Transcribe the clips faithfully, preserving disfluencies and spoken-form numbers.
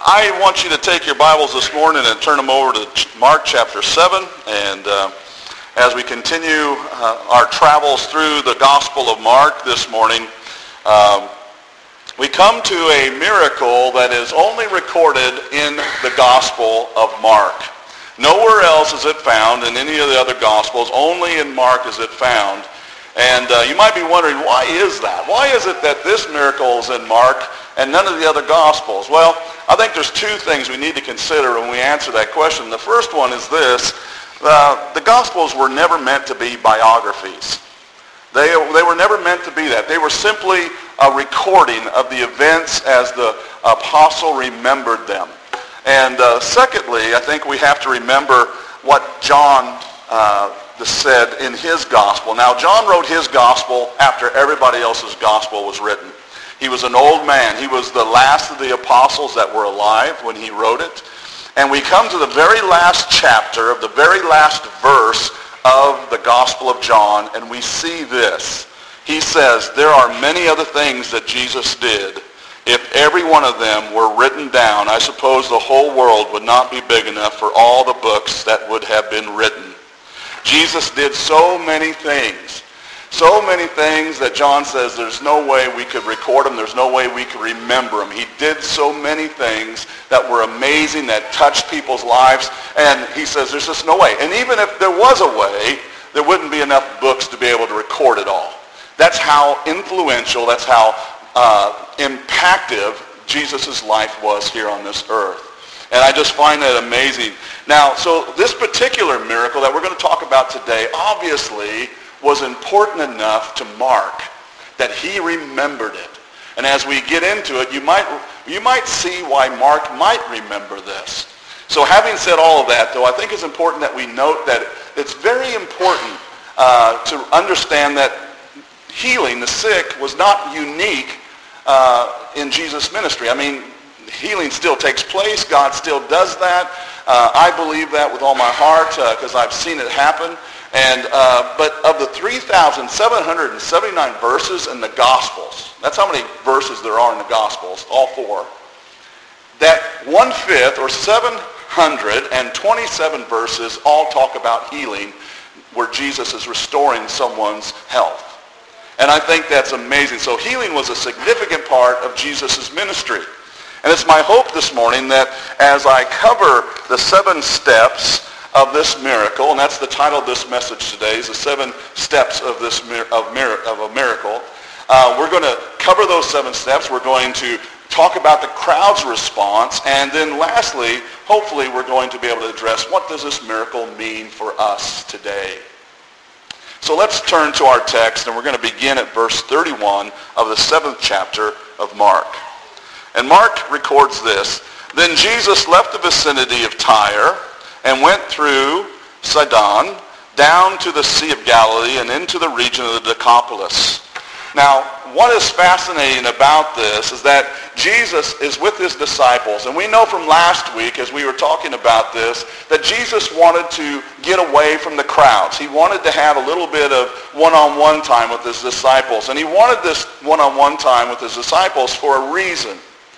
I want you to take your Bibles this morning and turn them over to Mark chapter seven. And uh, as we continue uh, our travels through the Gospel of Mark this morning, um, we come to a miracle that is only recorded in the Gospel of Mark. Nowhere else is it found in any of the other Gospels. Only in Mark is it found. And uh, you might be wondering, why is that? Why is it that this miracle is in Mark and none of the other Gospels? Well, I think there's two things we need to consider when we answer that question. The first one is this. Uh, the Gospels were never meant to be biographies. They, they were never meant to be that. They were simply a recording of the events as the apostle remembered them. And uh, secondly, I think we have to remember what John uh, said in his gospel. Now, John wrote his gospel after everybody else's gospel was written. He was an old man. He was the last of the apostles that were alive when he wrote it. And we come to the very last chapter of the very last verse of the Gospel of John, and we see this. He says, there are many other things that Jesus did. If every one of them were written down, I suppose the whole world would not be big enough for all the books that would have been written. Jesus did so many things. So many things that John says there's no way we could record them. There's no way we could remember them. He did so many things that were amazing, that touched people's lives. And he says there's just no way. And even if there was a way, there wouldn't be enough books to be able to record it all. That's how influential, that's how uh, impactful Jesus' life was here on this earth. And I just find that amazing. Now, so this particular miracle that we're going to talk about today obviously was important enough to Mark that he remembered it. And as we get into it, you might, you might see why Mark might remember this. So having said all of that, though, I think it's important that we note that it's very important uh, to understand that healing the sick was not unique uh, in Jesus' ministry. I mean, healing still takes place. God still does that. Uh, I believe that with all my heart because uh, I've seen it happen. And uh, but of the three thousand seven hundred seventy-nine verses in the Gospels, that's how many verses there are in the Gospels, all four, that one-fifth or seven hundred twenty-seven verses all talk about healing where Jesus is restoring someone's health. And I think that's amazing. So healing was a significant part of Jesus' ministry. And it's my hope this morning that as I cover the seven steps of this miracle, and that's the title of this message today, is the seven steps of this of, of a miracle. Uh, we're going to cover those seven steps. We're going to talk about the crowd's response, and then lastly, hopefully, we're going to be able to address what does this miracle mean for us today. So let's turn to our text, and we're going to begin at verse thirty-one of the seventh chapter of Mark. And Mark records this. Then Jesus left the vicinity of Tyre and went through Sidon down to the Sea of Galilee and into the region of the Decapolis. Now, what is fascinating about this is that Jesus is with his disciples. And we know from last week, as we were talking about this, that Jesus wanted to get away from the crowds. He wanted to have a little bit of one-on-one time with his disciples. And he wanted this one-on-one time with his disciples for a reason.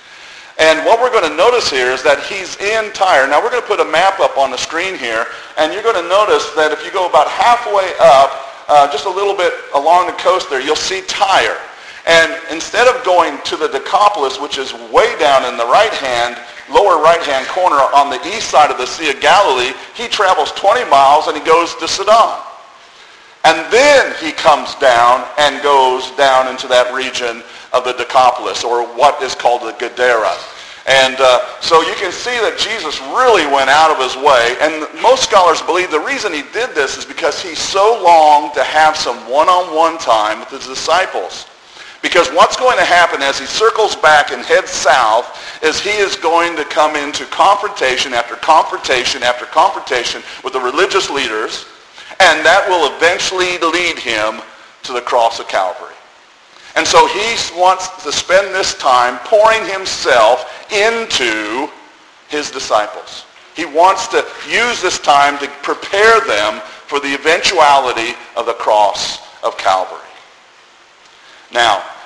And what we're going to notice here is that he's in Tyre. Now, we're going to put a map up on the screen here, and you're going to notice that if you go about halfway up, uh, just a little bit along the coast there, you'll see Tyre. And instead of going to the Decapolis, which is way down in the right-hand, lower right-hand corner on the east side of the Sea of Galilee, he travels twenty miles and he goes to Sidon. And then he comes down and goes down into that region of the Decapolis, or what is called the Gadara. And uh, so you can see that Jesus really went out of his way. And most scholars believe the reason he did this is because he so longed to have some one-on-one time with his disciples. Because what's going to happen as he circles back and heads south is he is going to come into confrontation after confrontation after confrontation with the religious leaders, and that will eventually lead him to the cross of Calvary. And so he wants to spend this time pouring himself into his disciples. He wants to use this time to prepare them for the eventuality of the cross of Calvary. Now,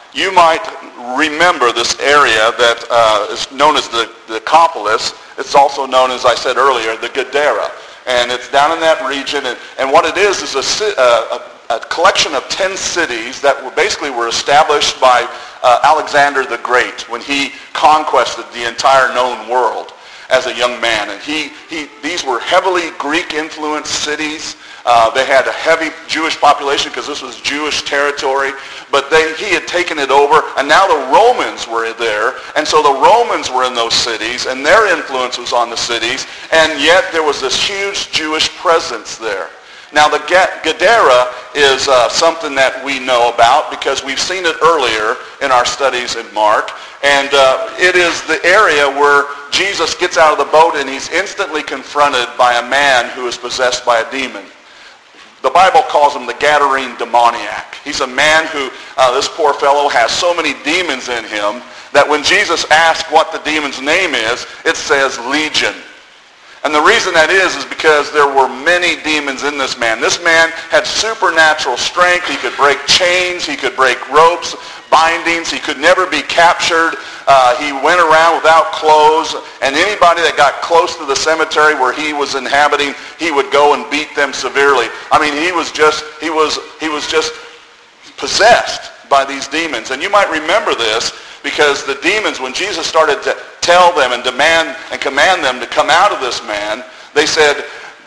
you might remember this area that uh, is known as the, the Decapolis. It's also known, as I said earlier, the Gadara. And it's down in that region. And, and what it is is a, a, a collection of ten cities that were basically were established by uh, Alexander the Great when he conquered the entire known world as a young man. And he, he these were heavily Greek-influenced cities. Uh, they had a heavy Jewish population because this was Jewish territory, but they, he had taken it over, and now the Romans were there, and so the Romans were in those cities, and their influence was on the cities, and yet there was this huge Jewish presence there. Now the Gadara is uh, something that we know about because we've seen it earlier in our studies in Mark, and uh, it is the area where Jesus gets out of the boat and he's instantly confronted by a man who is possessed by a demon. The Bible calls him the Gadarene demoniac. He's a man who, uh, this poor fellow, has so many demons in him that when Jesus asks what the demon's name is, it says Legion. And the reason that is is because there were many demons in this man. This man had supernatural strength. He could break chains. He could break ropes, bindings. He could never be captured. Uh, he went around without clothes. And anybody that got close to the cemetery where he was inhabiting, he would go and beat them severely. I mean, he was just, he was, he was just possessed by these demons. And you might remember this because the demons, when Jesus started to tell them and demand and command them to come out of this man, they said,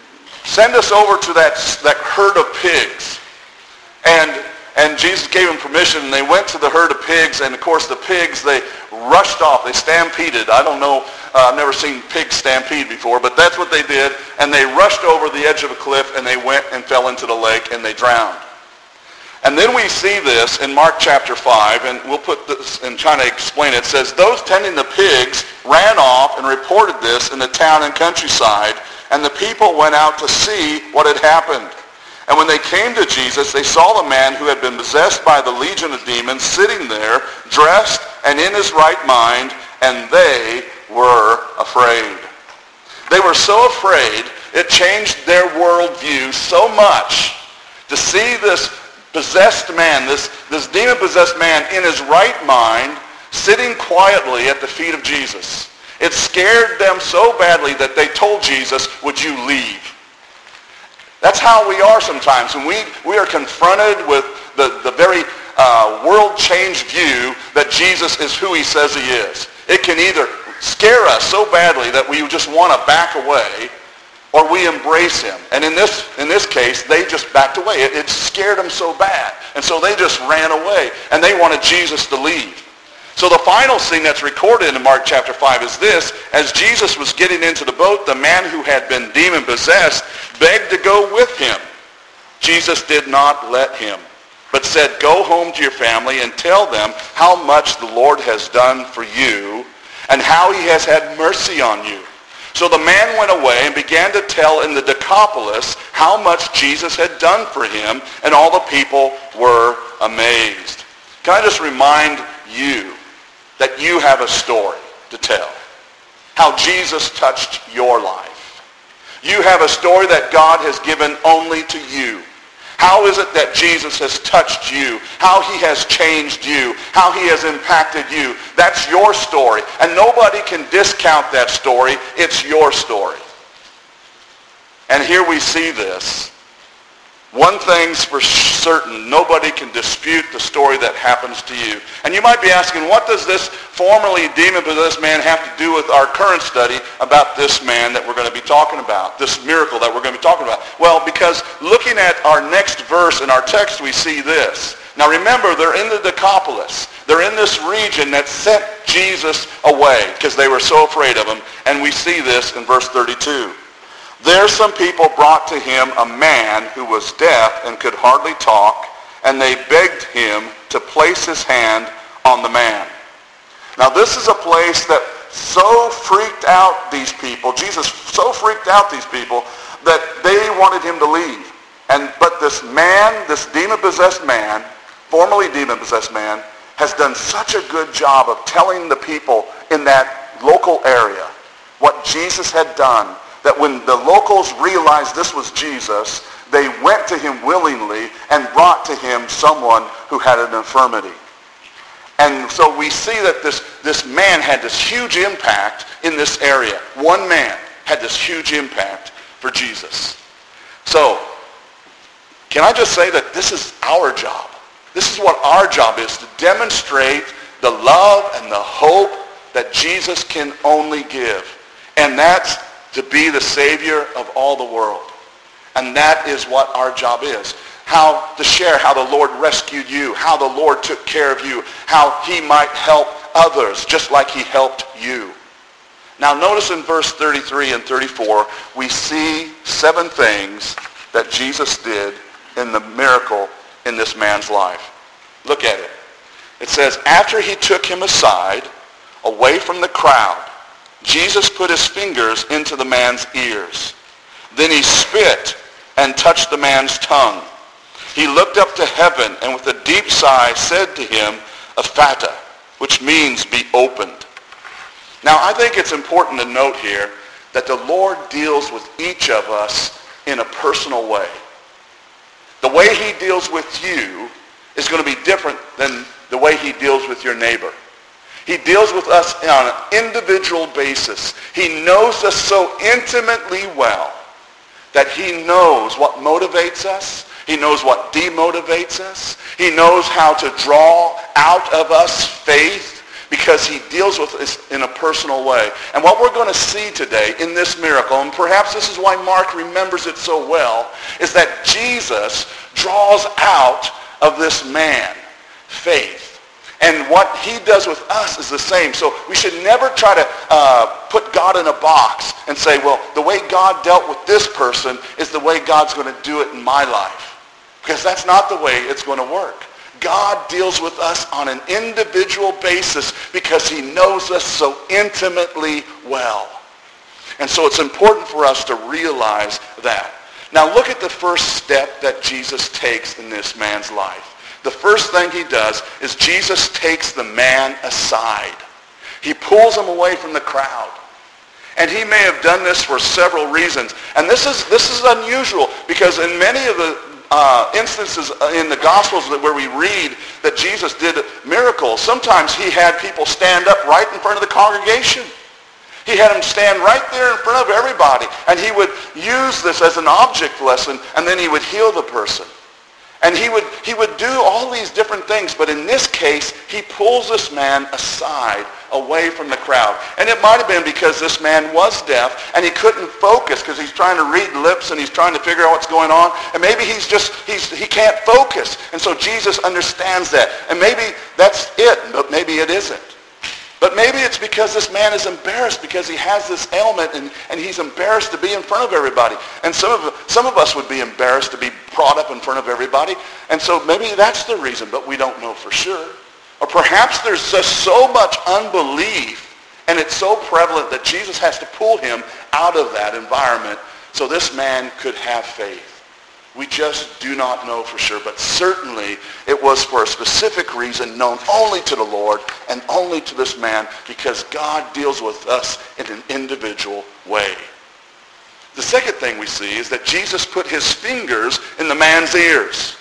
send us over to that, that herd of pigs. And, and Jesus gave them permission, and they went to the herd of pigs, and of course the pigs, they rushed off. They stampeded. I don't know, uh, I've never seen pigs stampede before, but that's what they did. And they rushed over the edge of a cliff, and they went and fell into the lake, and they drowned. And then we see this in Mark chapter five, and we'll put this and try to explain it. It says, those tending the pigs ran off and reported this in the town and countryside, and the people went out to see what had happened. And when they came to Jesus, they saw the man who had been possessed by the legion of demons sitting there, dressed and in his right mind, and they were afraid. They were so afraid, it changed their worldview so much to see this possessed man, this, this demon-possessed man in his right mind, sitting quietly at the feet of Jesus. It scared them so badly that they told Jesus, would you leave? That's how we are sometimes. When we, we are confronted with the, the very uh, world-changed view that Jesus is who he says he is. It can either scare us so badly that we just want to back away, or we embrace him. And in this in this case, they just backed away. It, it scared them so bad. And so they just ran away. And they wanted Jesus to leave. So the final scene that's recorded in Mark chapter five is this. As Jesus was getting into the boat, the man who had been demon-possessed begged to go with him. Jesus did not let him, but said, go home to your family and tell them how much the Lord has done for you and how he has had mercy on you. So the man went away and began to tell in the Decapolis how much Jesus had done for him, and all the people were amazed. Can I just remind you that you have a story to tell? How Jesus touched your life. You have a story that God has given only to you. How is it that Jesus has touched you? How he has changed you? How he has impacted you? That's your story. And nobody can discount that story. It's your story. And here we see this. One thing's for certain, nobody can dispute the story that happens to you. And you might be asking, what does this formerly demon-possessed man have to do with our current study about this man that we're going to be talking about, this miracle that we're going to be talking about? Well, because looking at our next verse in our text, we see this. Now remember, they're in the Decapolis. They're in this region that sent Jesus away because they were so afraid of him. And we see this in verse thirty-two. There some people brought to him a man who was deaf and could hardly talk, and they begged him to place his hand on the man. Now this is a place that so freaked out these people, Jesus so freaked out these people, that they wanted him to leave. And but this man, this demon-possessed man, formerly demon-possessed man, has done such a good job of telling the people in that local area what Jesus had done, that when the locals realized this was Jesus, they went to him willingly and brought to him someone who had an infirmity. And so we see that this, this man had this huge impact in this area. One man had this huge impact for Jesus. So, can I just say that this is our job? This is what our job is, to demonstrate the love and the hope that Jesus can only give. And that's to be the Savior of all the world. And that is what our job is. How to share how the Lord rescued you, how the Lord took care of you, how he might help others just like he helped you. Now notice in verse thirty-three and thirty-four, we see seven things that Jesus did in the miracle in this man's life. Look at it. It says, after he took him aside, away from the crowd, Jesus put his fingers into the man's ears. Then he spit and touched the man's tongue. He looked up to heaven and with a deep sigh said to him, Ephata, which means be opened. Now I think it's important to note here that the Lord deals with each of us in a personal way. The way he deals with you is going to be different than the way he deals with your neighbor. He deals with us on an individual basis. He knows us so intimately well that he knows what motivates us. He knows what demotivates us. He knows how to draw out of us faith because he deals with us in a personal way. And what we're going to see today in this miracle, and perhaps this is why Mark remembers it so well, is that Jesus draws out of this man faith. And what he does with us is the same. So we should never try to uh, put God in a box and say, well, the way God dealt with this person is the way God's going to do it in my life. Because that's not the way it's going to work. God deals with us on an individual basis because he knows us so intimately well. And so it's important for us to realize that. Now look at the first step that Jesus takes in this man's life. The first thing he does is Jesus takes the man aside. He pulls him away from the crowd. And he may have done this for several reasons. And this is, this is unusual because in many of the uh, instances in the Gospels where we read that Jesus did miracles, sometimes he had people stand up right in front of the congregation. He had them stand right there in front of everybody. And he would use this as an object lesson, and then he would heal the person. And he would, he would do all these different things, but in this case, he pulls this man aside, away from the crowd. And it might have been because this man was deaf, and he couldn't focus because he's trying to read lips, and he's trying to figure out what's going on. And maybe he's just, he's, he can't focus. And so Jesus understands that. And maybe that's it, but maybe it isn't. But maybe it's because this man is embarrassed because he has this ailment and, and he's embarrassed to be in front of everybody. And some of, some of us would be embarrassed to be brought up in front of everybody. And so maybe that's the reason, but we don't know for sure. Or perhaps there's just so much unbelief and it's so prevalent that Jesus has to pull him out of that environment so this man could have faith. We just do not know for sure, but certainly it was for a specific reason known only to the Lord and only to this man because God deals with us in an individual way. The second thing we see is that Jesus put his fingers in the man's ears.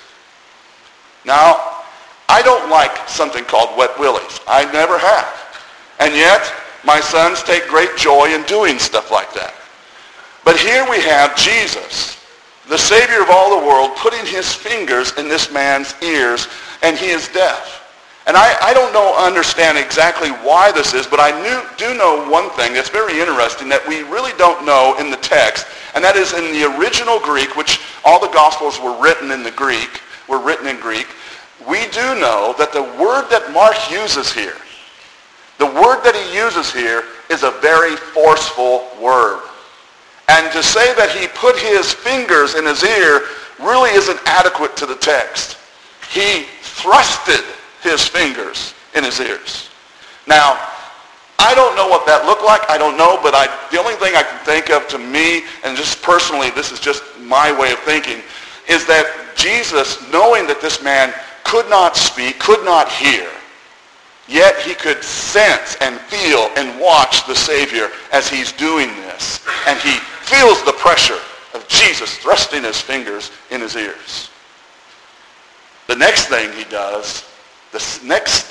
Now, I don't like something called wet willies. I never have. And yet, my sons take great joy in doing stuff like that. But here we have Jesus, the Savior of all the world, putting his fingers in this man's ears, and he is deaf. And I, I don't know, understand exactly why this is, but I knew, do know one thing that's very interesting that we really don't know in the text, and that is in the original Greek, which all the Gospels were written in the Greek, were written in Greek. We do know that the word that Mark uses here, the word that he uses here is a very forceful word. And to say that he put his fingers in his ear really isn't adequate to the text. He thrusted his fingers in his ears. Now, I don't know what that looked like. I don't know, but I, the only thing I can think of to me, and just personally, this is just my way of thinking, is that Jesus, knowing that this man could not speak, could not hear, yet he could sense and feel and watch the Savior as he's doing this. And he feels the pressure of Jesus thrusting his fingers in his ears. The next thing he does, the next step,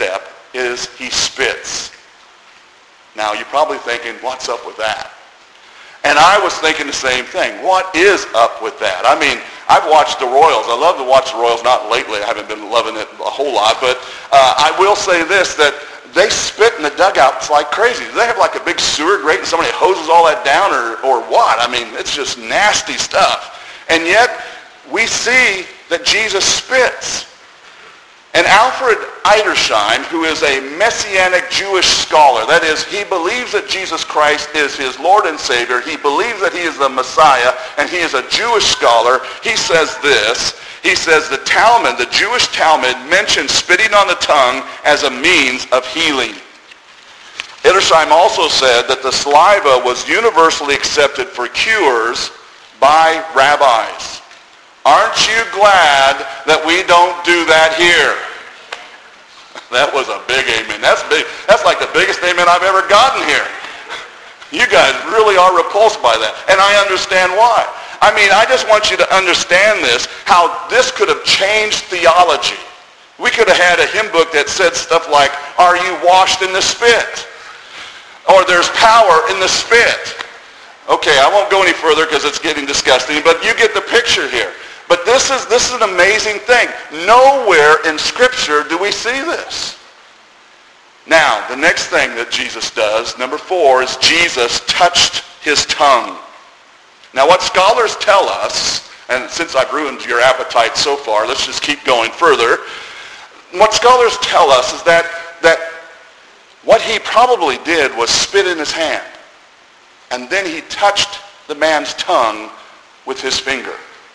is he spits. Now, you're probably thinking, what's up with that? And I was thinking the same thing. What is up with that? I mean, I've watched the Royals. I love to watch the Royals. Not lately. I haven't been loving it a whole lot. But uh, I will say this, that they spit in the dugouts like crazy. Do they have like a big sewer grate and somebody hoses all that down, or, or what? I mean, it's just nasty stuff. And yet, we see that Jesus spits. And Alfred Edersheim, who is a Messianic Jewish scholar, that is, he believes that Jesus Christ is his Lord and Savior. He believes that he is the Messiah, and he is a Jewish scholar. He says this. He says the Talmud, the Jewish Talmud, mentions spitting on the tongue as a means of healing. Edersheim also said that the saliva was universally accepted for cures by rabbis. Aren't you glad that we don't do that here? That was a big amen. That's big. That's like the biggest amen I've ever gotten here. You guys really are repulsed by that. And I understand why. I mean, I just want you to understand this, how this could have changed theology. We could have had a hymn book that said stuff like, are you washed in the spit? Or there's power in the spit. Okay, I won't go any further because it's getting disgusting, but you get the picture here. But this is, this is an amazing thing. Nowhere in Scripture do we see this. Now, the next thing that Jesus does, number four, is Jesus touched his tongue. Now, what scholars tell us, and since I've ruined your appetite so far, let's just keep going further. What scholars tell us is that, that what he probably did was spit in his hand. And then he touched the man's tongue with his finger.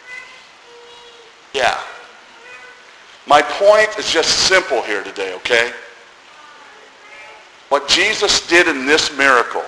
Yeah. My point is just simple here today, okay? What Jesus did in this miracle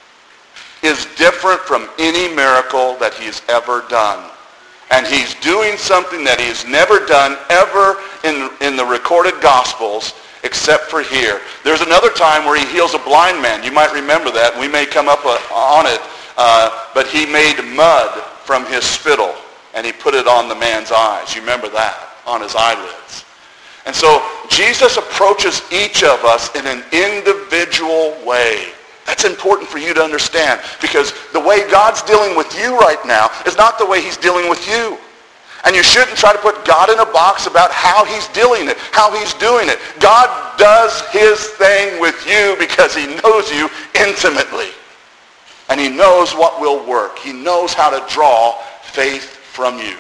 is different from any miracle that he's ever done. And he's doing something that he's never done ever in, in the recorded Gospels except for here. There's another time where he heals a blind man. You might remember that. We may come up on it. Uh, but he made mud from his spittle, and he put it on the man's eyes. You remember that, on his eyelids. And so Jesus approaches each of us in an individual way. That's important for you to understand, because the way God's dealing with you right now is not the way he's dealing with you. And you shouldn't try to put God in a box about how he's dealing it, how he's doing it. God does his thing with you because he knows you intimately. And he knows what will work. He knows how to draw faith from you.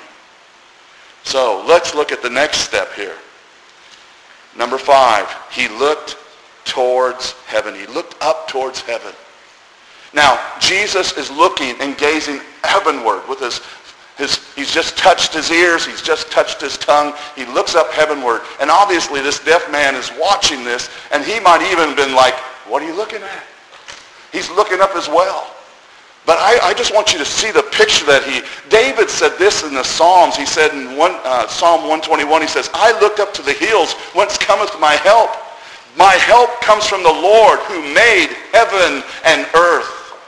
So let's look at the next step here. Number five, he looked towards heaven. He looked up towards heaven. Now, Jesus is looking and gazing heavenward with his, his, he's just touched his ears. He's just touched his tongue. He looks up heavenward. And obviously this deaf man is watching this, and he might even have been like, what are you looking at? He's looking up as well. But I, I just want you to see the picture that he, David said this in the Psalms. He said in one, uh, Psalm one twenty-one, he says, I looked up to the hills, whence cometh my help. My help comes from the Lord who made heaven and earth.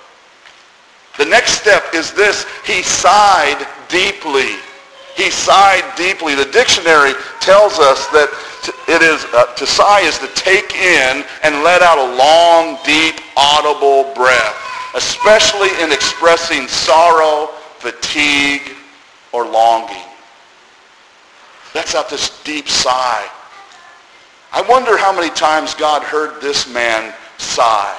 The next step is this, he sighed deeply. He sighed deeply. The dictionary tells us that it is, uh, to sigh is to take in and let out a long, deep, audible breath, especially in expressing sorrow, fatigue, or longing. That's out this deep sigh. I wonder how many times God heard this man sigh.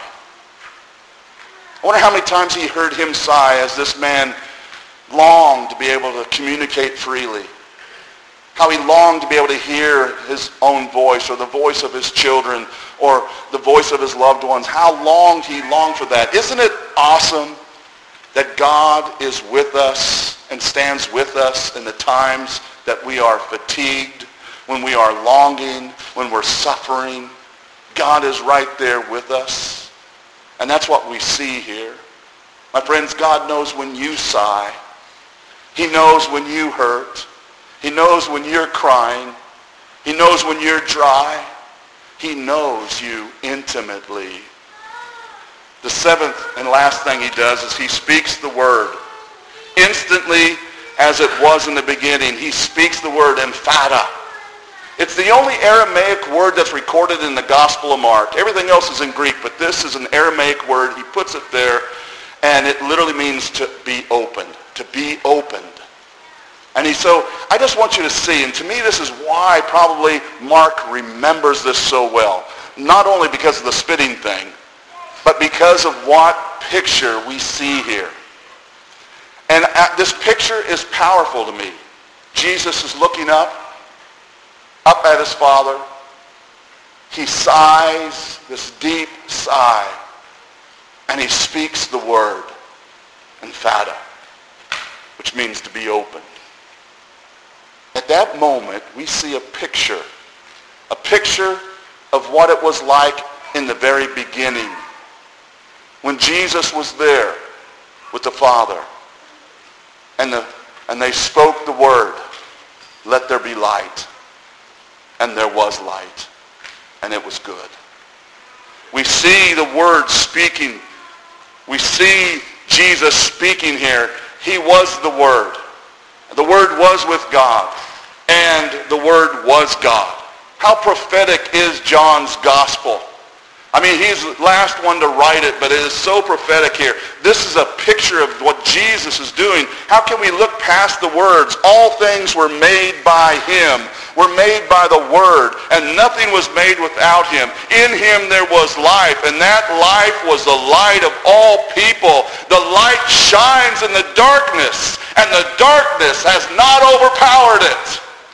I wonder how many times he heard him sigh as this man longed to be able to communicate freely. How he longed to be able to hear his own voice, or the voice of his children, or the voice of his loved ones. How longed he longed for that. Isn't it awesome that God is with us and stands with us in the times that we are fatigued, when we are longing, when we're suffering? God is right there with us. And that's what we see here. My friends, God knows when you sigh. He knows when you hurt. He knows when you're crying. He knows when you're dry. He knows you intimately. The seventh and last thing he does is he speaks the word. Instantly, as it was in the beginning, he speaks the word emphata. It's the only Aramaic word that's recorded in the Gospel of Mark. Everything else is in Greek, but this is an Aramaic word. He puts it there, and it literally means to be opened, to be opened. And he, so I just want you to see, and to me this is why probably Mark remembers this so well. Not only because of the spitting thing, but because of what picture we see here. And uh, this picture is powerful to me. Jesus is looking up, up at his Father. He sighs this deep sigh, and he speaks the word, emphata, which means to be opened. At that moment, we see a picture, a picture of what it was like in the very beginning, when Jesus was there with the Father, and, the, and they spoke the word, let there be light, and there was light, and it was good. We see the word speaking. We see Jesus speaking here. He was the Word. The Word was with God, and the Word was God. How prophetic is John's gospel? I mean, he's the last one to write it, but it is so prophetic here. This is a picture of what Jesus is doing. How can we look past the words? All things were made by him, were made by the Word, and nothing was made without him. In him there was life, and that life was the light of all people. The light shines in the darkness, and the darkness has not overpowered it.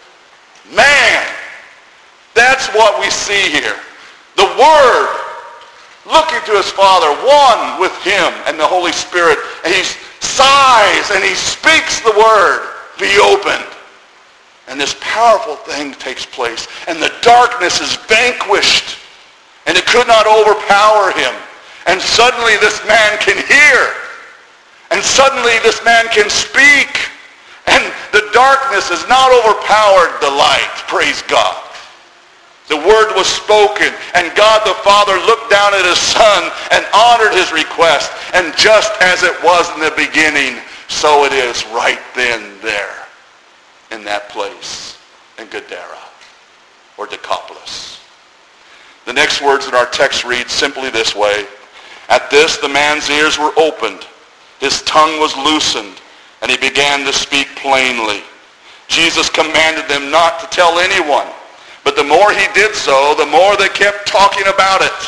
Man, that's what we see here. The Word looking to his Father, one with him and the Holy Spirit, and he sighs and he speaks the word, be opened. And this powerful thing takes place, and the darkness is vanquished, and it could not overpower him. And suddenly this man can hear, and suddenly this man can speak, and the darkness has not overpowered the light. Praise God. The word was spoken, and God the Father looked down at his Son and honored his request. And just as it was in the beginning, so it is right then there in that place in Gadara or Decapolis. The next words in our text read simply this way. At this the man's ears were opened, his tongue was loosened, and he began to speak plainly. Jesus commanded them not to tell anyone. But the more he did so, the more they kept talking about it.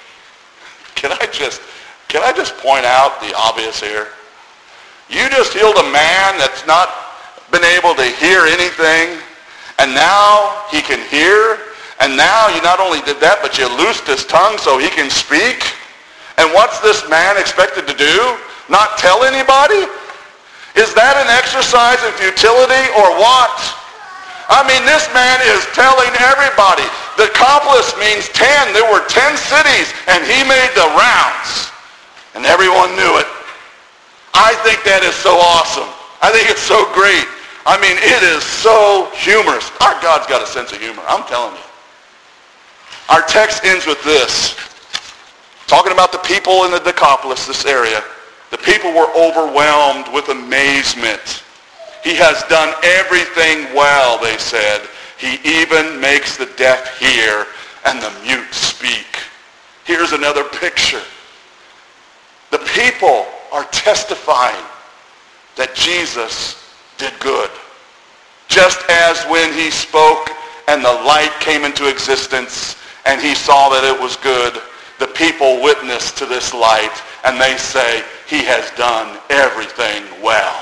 Can I just, can I just point out the obvious here? You just healed a man that's not been able to hear anything, and now he can hear, and now you not only did that, but you loosed his tongue so he can speak. And what's this man expected to do? Not tell anybody? Is that an exercise in futility or what? I mean, this man is telling everybody. The Decapolis means ten. There were ten cities, and he made the rounds. And everyone knew it. I think that is so awesome. I think it's so great. I mean, it is so humorous. Our God's got a sense of humor. I'm telling you. Our text ends with this. Talking about the people in the Decapolis, this area. The people were overwhelmed with amazement. He has done everything well, they said. He even makes the deaf hear and the mute speak. Here's another picture. The people are testifying that Jesus did good. Just as when he spoke and the light came into existence and he saw that it was good, the people witness to this light and they say, he has done everything well.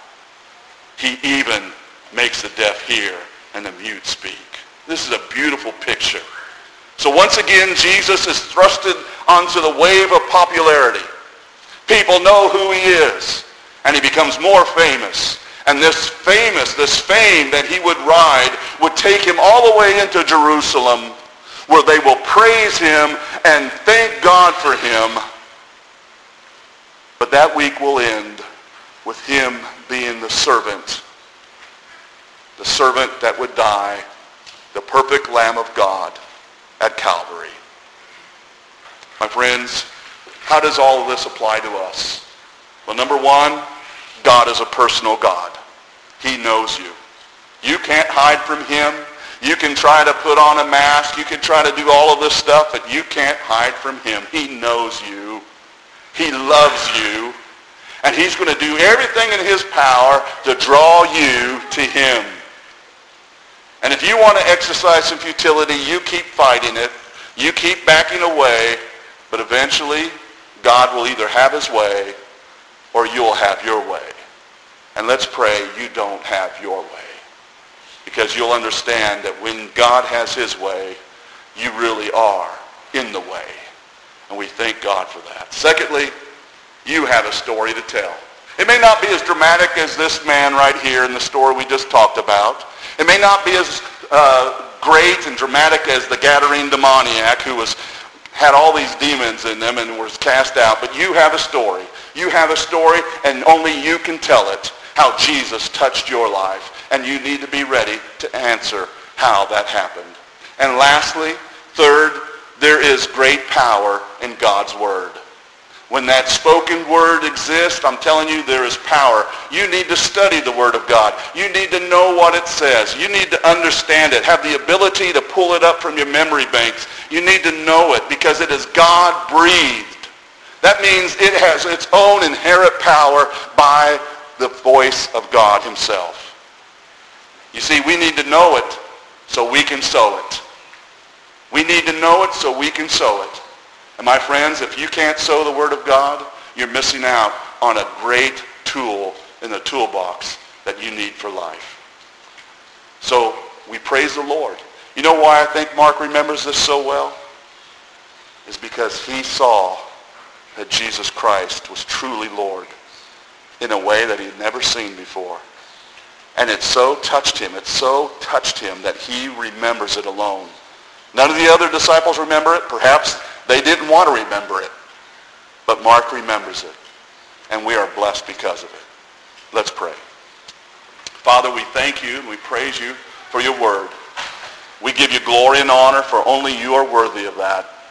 He even makes the deaf hear and the mute speak. This is a beautiful picture. So once again, Jesus is thrusted onto the wave of popularity. People know who he is, and he becomes more famous. And this famous, this fame that he would ride would take him all the way into Jerusalem, where they will praise him and thank God for him. But that week will end with him being the servant, the servant that would die, the perfect Lamb of God at Calvary. My friends, how does all of this apply to us? Well, number one, God is a personal God. He knows you. You can't hide from him. You can try to put on a mask. You can try to do all of this stuff, but you can't hide from him. He knows you. He loves you. And he's going to do everything in his power to draw you to him. And if you want to exercise some futility, you keep fighting it. You keep backing away. But eventually, God will either have his way or you'll have your way. And let's pray you don't have your way. Because you'll understand that when God has his way, you really are in the way. And we thank God for that. Secondly, you have a story to tell. It may not be as dramatic as this man right here in the story we just talked about. It may not be as uh, great and dramatic as the Gadarene demoniac who was had all these demons in them and was cast out. But you have a story. You have a story, and only you can tell it, how Jesus touched your life. And you need to be ready to answer how that happened. And lastly, third, there is great power in God's word. When that spoken word exists, I'm telling you, there is power. You need to study the word of God. You need to know what it says. You need to understand it. Have the ability to pull it up from your memory banks. You need to know it because it is God-breathed. That means it has its own inherent power by the voice of God himself. You see, we need to know it so we can sow it. We need to know it so we can sow it. And my friends, if you can't sow the word of God, you're missing out on a great tool in the toolbox that you need for life. So we praise the Lord. You know why I think Mark remembers this so well? Is because he saw that Jesus Christ was truly Lord in a way that he'd never seen before. And it so touched him, it so touched him that he remembers it alone. None of the other disciples remember it. Perhaps they didn't want to remember it. But Mark remembers it. And we are blessed because of it. Let's pray. Father, we thank you and we praise you for your word. We give you glory and honor, for only you are worthy of that.